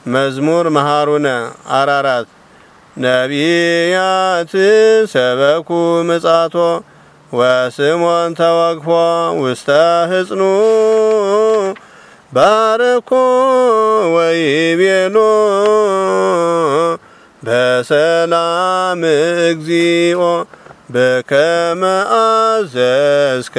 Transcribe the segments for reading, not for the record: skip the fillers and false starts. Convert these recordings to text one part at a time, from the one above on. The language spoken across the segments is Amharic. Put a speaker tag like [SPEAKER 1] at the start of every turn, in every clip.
[SPEAKER 1] መዝሙር መሃሩነ አራራት ነቢያት ሰበኩ ምጻቶ ወስሞን ተወግፎ ውስተ ህጽኑ ባረኮ ወይቤሎ በሰላም እግዚኦ በከመ አዘዝከ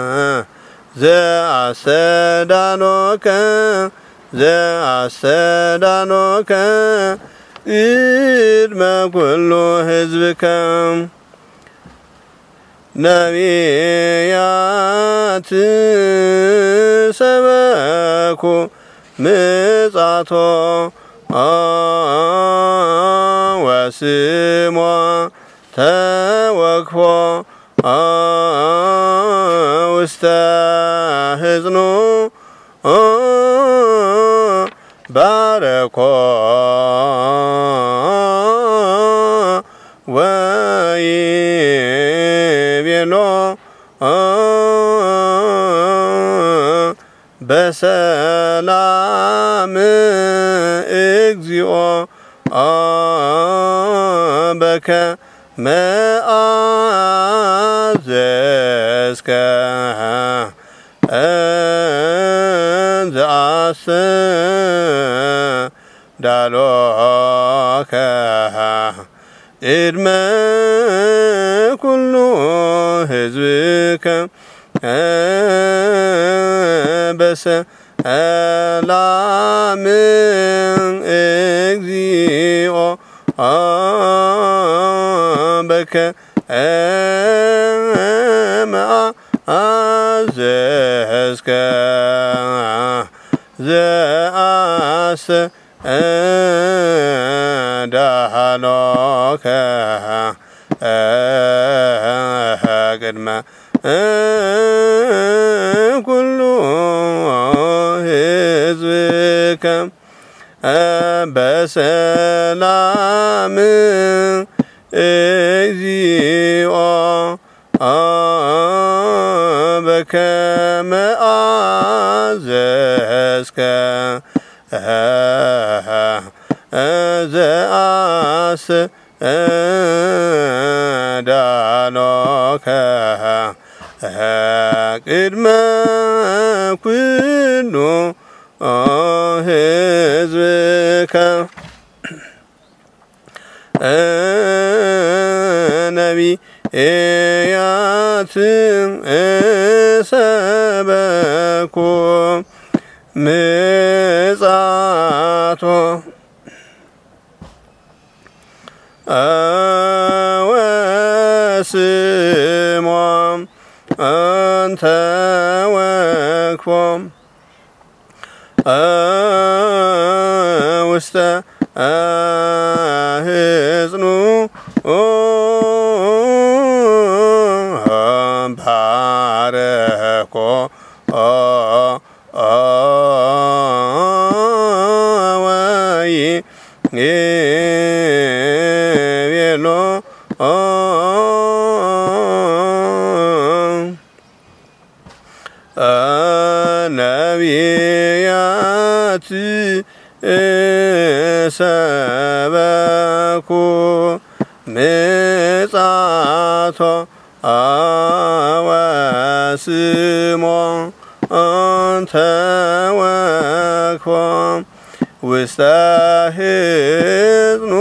[SPEAKER 1] ዘአስተዳሎከ ቅድመ ኩሉ ህዝብከ ነቢያት ሰበኩ ምጻቶ ወስሞ ተወክፎ ውስተ ህጽኑ ባረኮ ወይቤሎ በሰላም እግዚኦ በከመ አዘዝከ ዘአስተዳሎከ ቅድመ ኩሉ ህዝብከ በሰላም እግዚኦ በከመ አዘዝከ ዘአስተዳሎከ ቅድመ ኩሉ ህዝብከ በሰላም እግዚኦ በከመ አዘዝከ ዘአስተዳሎከ ቅድመ ኩሉ ህዝብከ ነቢያት ሰበኩ ምጻቶ ወስሞ ተወክፎ ውስተ ህጽኑ ባረኮ ወይቤሎ ነቢያት ሰበኩ ምጻቶ ወስሞ ተወክፎ ውስተ ህጽኑ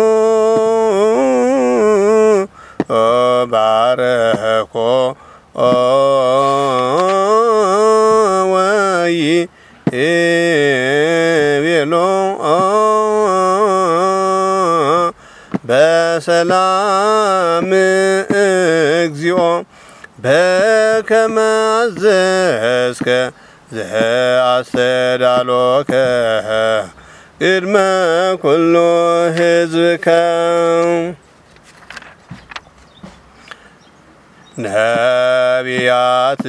[SPEAKER 1] ባረኮ ወይቤሎ በሰላም እግዚኦ በከመ አዘዝከ ዘአስተዳሎከ ቅድመ ኩሉ ህዝብከ ነቢያት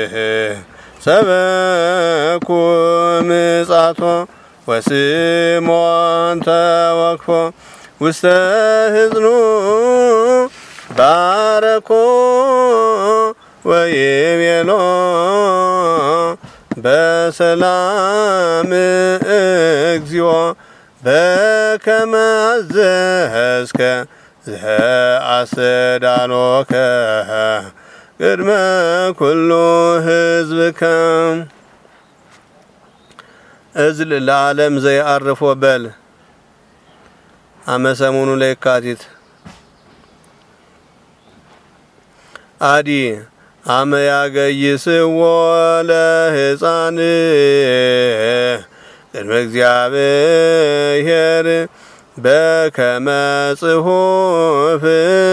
[SPEAKER 1] ሰበኩ ምጻቶ ወስሞ ተወክፎ ውስተ ህጽኑ ባረኮ ወይቤሎ በሰላም እግዚኦ በከመ አዘዝከ ዘአስተዳሎከ ቅድመ ኩሉ ሕዝብከ እዝል ለዓለም ዘይአርፎ በል አመሰሙኑ ለየካቲት አዲ አመ ያገይስዎ ለሕፃን ቅድመ እግዚአብሔር በከመ ጽሑፍ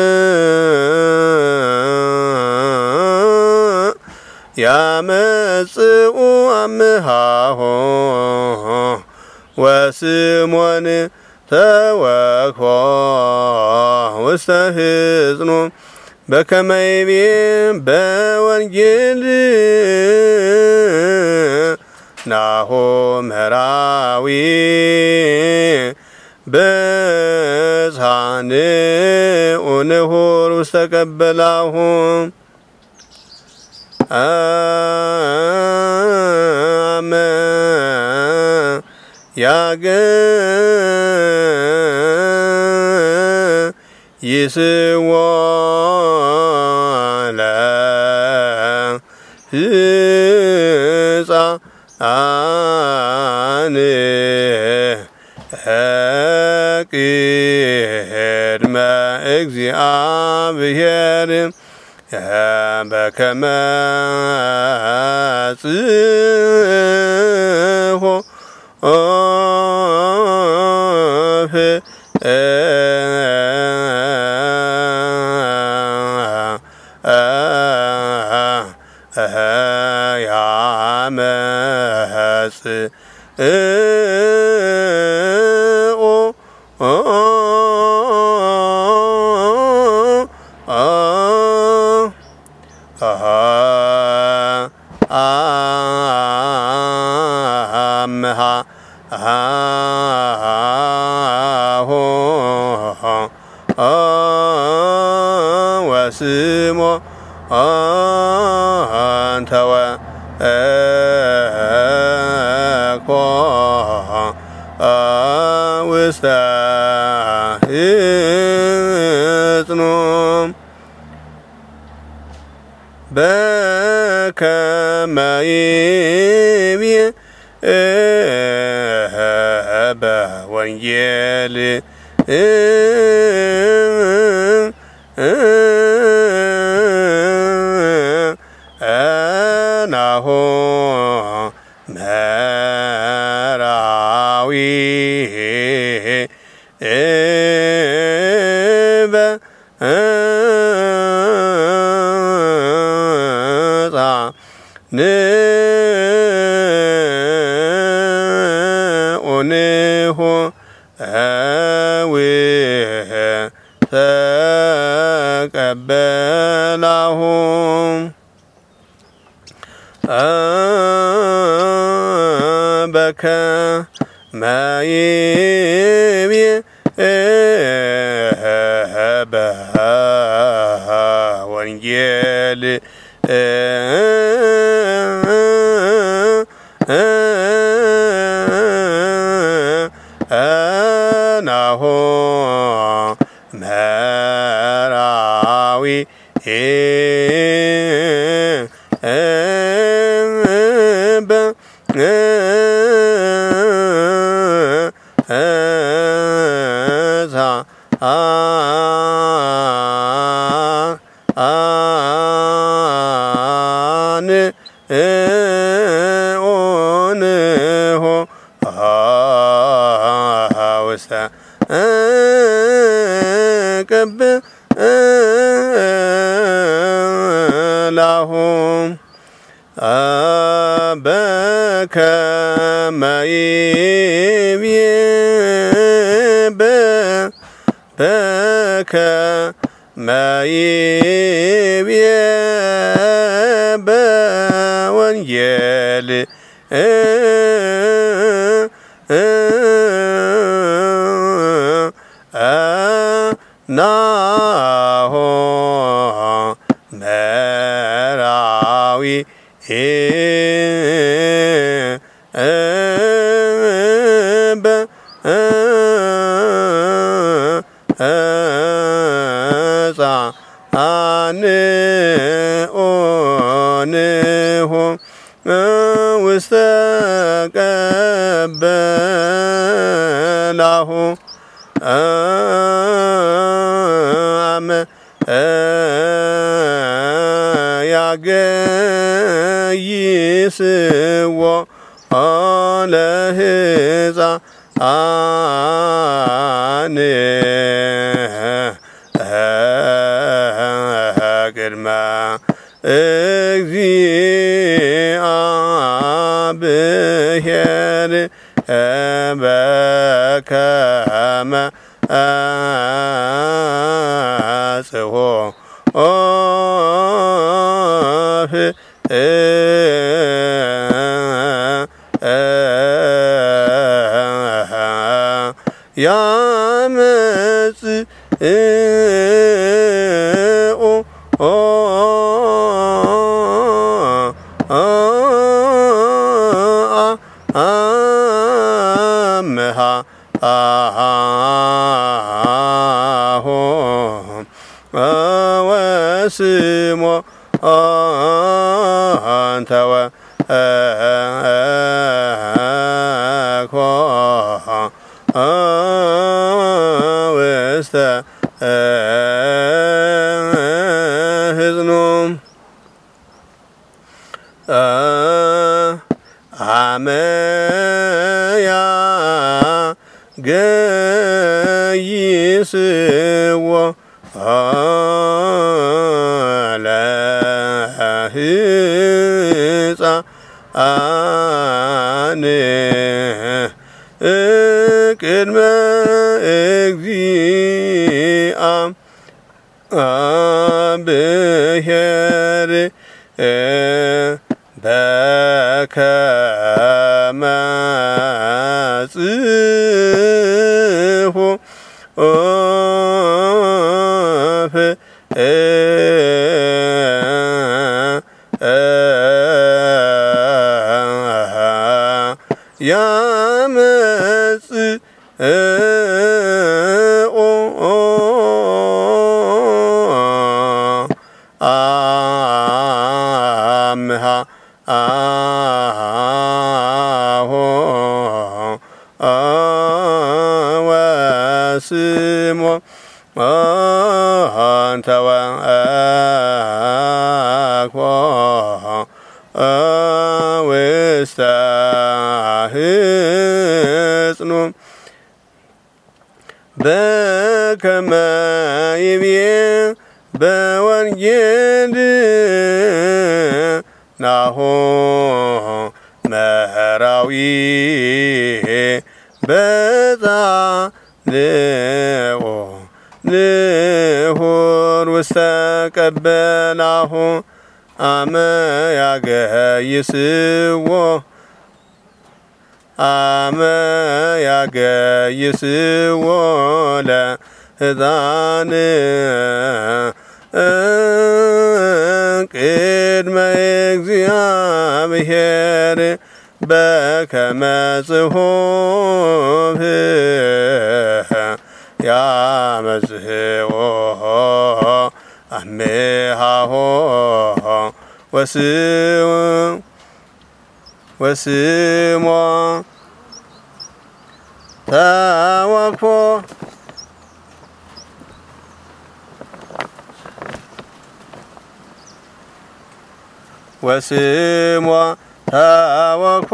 [SPEAKER 1] ያመጽኡ አምሃሆ ወስሞን ተወክፎ ውስተ ሕፅኑ በከመ ይቤ በወንጌል ናሁ ምሕራዊ በጽሐን ኡንሁር ውስተ ቀበላሁ አመ ያገይስዎ ለሕፃን ቅድመ እግዚአብሔር በከመ ጽሑፍ ወስሞ አንተወ እኮ ውስተ ሕፅኑ በከመ ይቤ በወንጌል ናሁ ምሕራዊ በጽሐን ኡንሁ ውስተ ቀበላሁ በከመ ይቤ በወንጌል ናሁ ምሕራዊ ኡንሁ ውስተ ቀበላሁ በከመ ይቤ በከመ ይቤ በወንጌል ናሁ ምሕራዊ አንኦንሁ ውስተ ቀበላሁ አመ ያገይስዎ ለሕፃን ቅድመ እግዚአብሔር በከመ አጽሖ ያመጽኡ አምሃ ወስሞ አንተወ ውስተ ሕዝኑ አመ ያገይስዎ ለሕፃን ቅድመ እግዚአብሔር በከመ አጽሖ ያመጽኡ አምሃ ወስሞ አንተወ ውስተ ሕጽኑ በከመ ይቤ በወንጌል ናሁ መህራዊ በጻልኦ ንሁር ውስተ ቀበላሁ አመ ያገይስዎ ለሕፃን ቅድመ እግዚአብሔር በከመ ጽሑፍ ያመጽኦ አሜሃሆ ወስሞ ተወክፎ ወስሞ ተወክፎ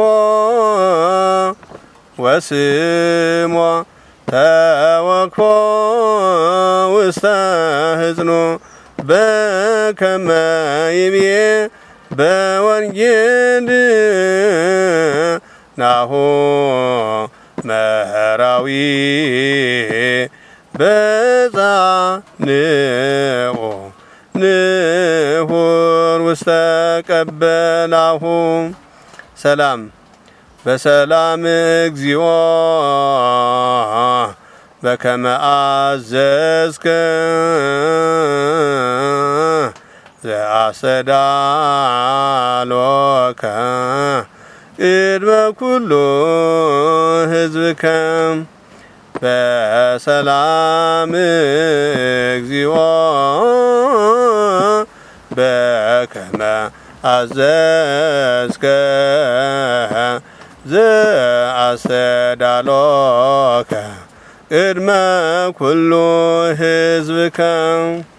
[SPEAKER 1] ውስተ ሕጽኑ በከመ ይቤ በወንጌል ናሁ መህራዊ በጻልኦ ንሁር ውስተ ቀበላሁ ሰላም በሰላም እግዚኦ በከመ አዘዝከ ዘአሰዳሎከ ቅድመ ኩሉ ሕዝብከ በሰላም እግዚኦ በከመ አዘዝከ ዘአስተዳሎከ ቅድመ ኩሉ ሕዝብከ